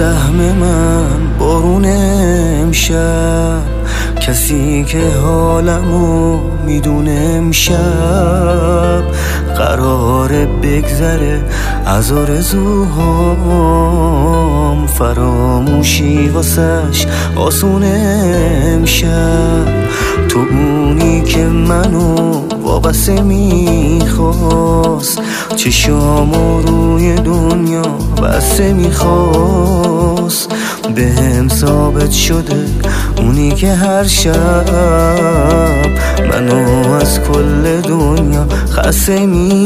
سهم من بارون امشب، کسی که حالمو میدونه امشب قراره بگذره از آرزوهام، فراموشی واسش آسونه امشب. تو اونی که منو وابسته میخواست، چشامو روی دنیا بسته میخواست، به هم ثابت شده اونی که هر شب منو از کل دنیا خسته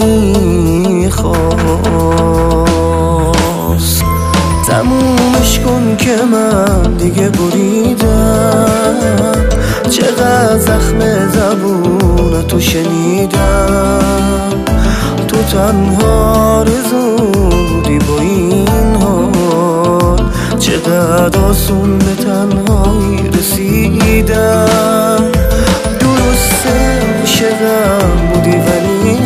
میخواست. تمومش کن که من دیگه بریدم، چقدر زخم زبون تو شنیدم. تو تنها آرزو بودی با این حال، چقدر آسون به تنهایی رسیدم. درسته عاشقم بودی ولی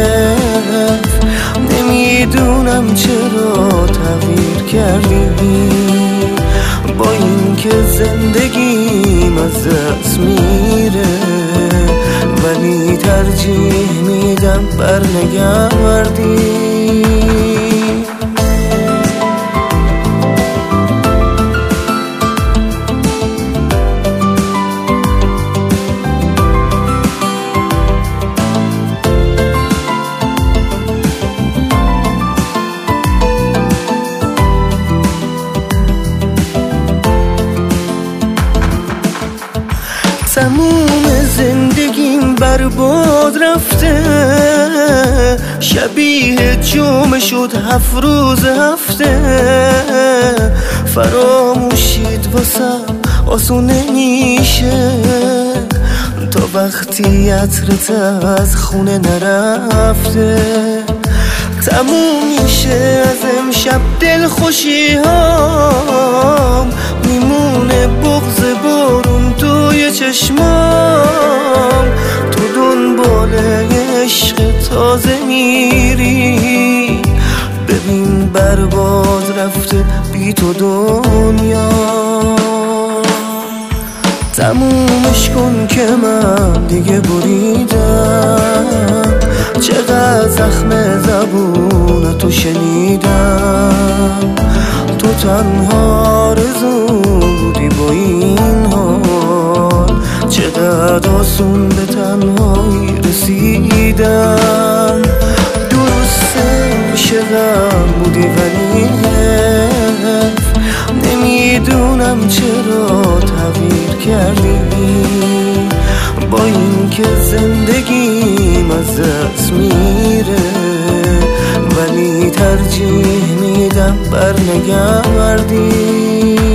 نمیدونم چرا تغییر کردی، با این که زندگیم از دست میره ولی ترجیح میدم برنگردی. تموم زندگیم برباد رفته، شبیه جمعه شد 7 روز هفته. فراموشید واسم آسون نمیشه تا وقتی عطرت از خونه نرفته. تموم میشه از امشب دلخوشی هام، میمونه بغض بارون توی چشمام. تو دنبال عشق تازه میری، ببین برباد رفته بی تو دنیا. تمومش کن که من دیگه بریدم، چقدر زخم زبون تو شنیدم. تو تنها آرزو بودی با این حال، چقدر آسون به تنهایی رسیدم. درسته عاشقم بودی ولی نمیدونم چرا تغییر کردی، با این که زندگیم از دست میره ولی ترجیح میدم برنگردی.